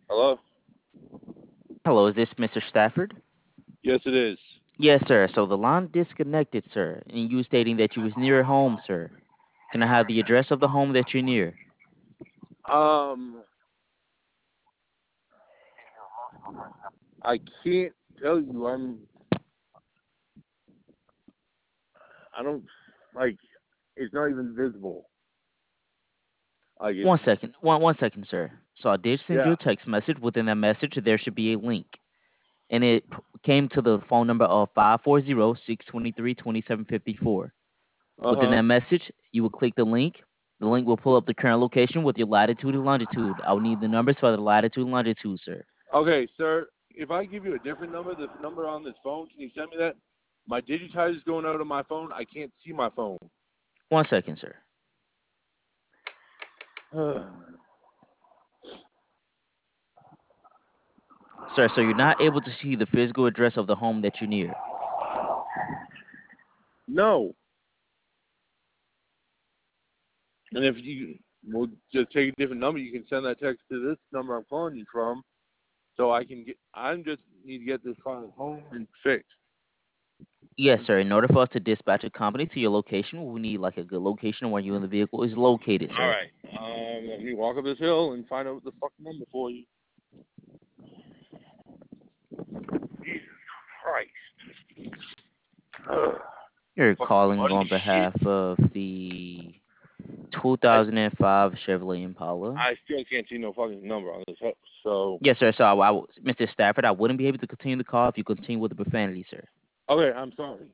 Hello? Hello, is this Mr. Stafford? Yes, it is. Yes, sir. So the line disconnected, sir, and you stating that you was near home, sir. Can I have the address of the home that you're near? Um, I can't tell you. I don't, like, it's not even visible. Like, it's, 1 second. One second, sir. So I did send you yeah. a text message. Within that message, there should be a link. And it came to the phone number of 540-623-2754. Within Uh-huh. that message, you will click the link. The link will pull up the current location with your latitude and longitude. I will need the numbers for the latitude and longitude, sir. Okay, sir, if I give you a different number, the number on this phone, can you send me that? My digitizer is going out of my phone. I can't see my phone. 1 second, sir. Sir, so you're not able to see the physical address of the home that you're near. No. And if you will just take a different number, you can send that text to this number I'm calling you from, so I just need to get this car home and fixed. Yes, sir. In order for us to dispatch a company to your location, we need like a good location where you and the vehicle is located, All sir. right. Let me walk up this hill and find out the fucking number for you. Jesus Christ. Ugh. You're Fucking calling muddy on shit. behalf of the I 2005 Chevrolet Impala. I still can't see no fucking number on this house. So Yes, sir. So, Mr. Stafford, I wouldn't be able to continue the call if you continue with the profanity, sir. okay, I'm sorry.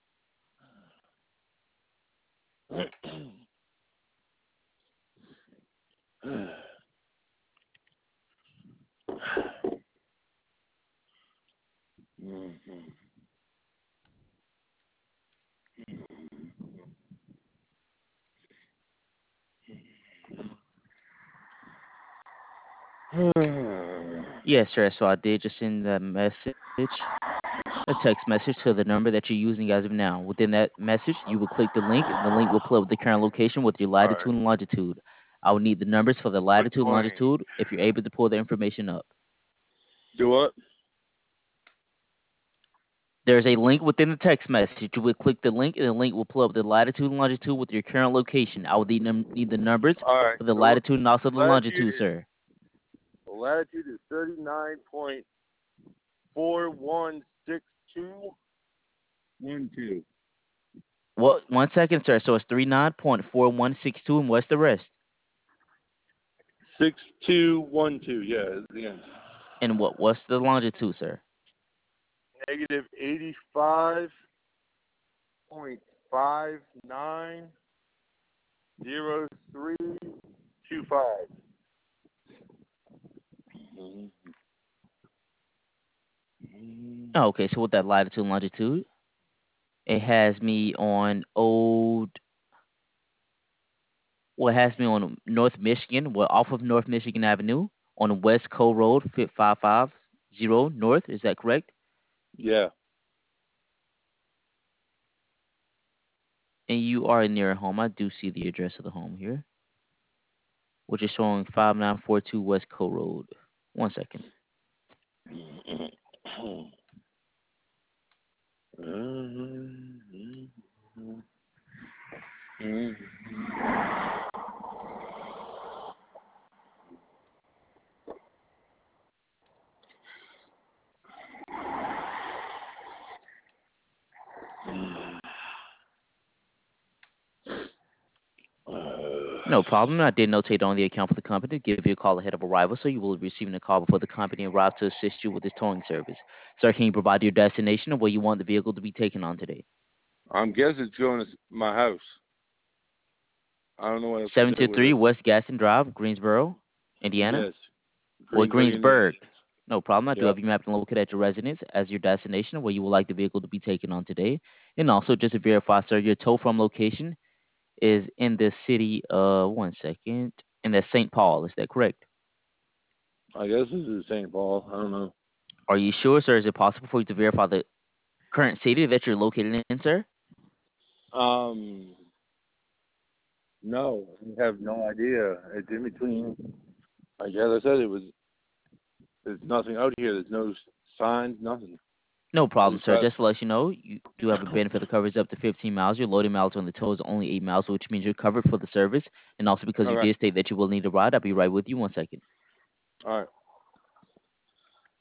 Yes, sir. So I did just send that message, a text message to the number that you're using as of now. Within that message, you will click the link, and the link will pull up the current location with your All latitude right. and longitude. I will need the numbers for the Click latitude the and link. longitude if you're able to pull the information up. Do what? There's a link within the text message. You will click the link, and the link will pull up the latitude and longitude with your current location. I will need the numbers All right. for the So latitude and also the latitude longitude, is sir. latitude is 39.416212. Well, 1 second, sir. So it's 39.4162, and what's the rest? 6212. Yeah, it's the end. And what's the longitude, sir? Negative 85.590325. Oh, okay, so with that latitude and longitude, it has me on has me on North Michigan, well, off of North Michigan Avenue on West Co Road, 550 North. Is that correct? Yeah. And you are near a home. I do see the address of the home here, which is showing 5942 West Co Road. 1 second. No problem. I did notate on the account for the company to give you a call ahead of arrival, so you will be receiving a call before the company arrives to assist you with this towing service. Sir, can you provide your destination and where you want the vehicle to be taken on today? I'm guessing it's going to my house. I don't know what else to say with 723 it. West Gaston Drive, Greensboro, Indiana, Yes. or Greensburg, Indiana. Greensburg. No problem. I do Yeah. have you mapped and located at your residence as your destination where you would like the vehicle to be taken on today. And also, just to verify, sir, your tow from location is in the city of, 1 second, in the St. Paul. Is that correct? I guess this is St. Paul. I don't know. Are you sure, sir? Is it possible for you to verify the current city that you're located in, sir? Um, no, I have no idea. It's in between. Like as I said, it was. There's nothing out here. There's no signs, nothing. No problem, just sir. got Just to let you know, you do have a benefit that covers up to 15 miles. Your loading miles on the tow is only 8 miles, which means you're covered for the service. And also because you okay. did state that you will need a ride, I'll be right with you. 1 second. All right.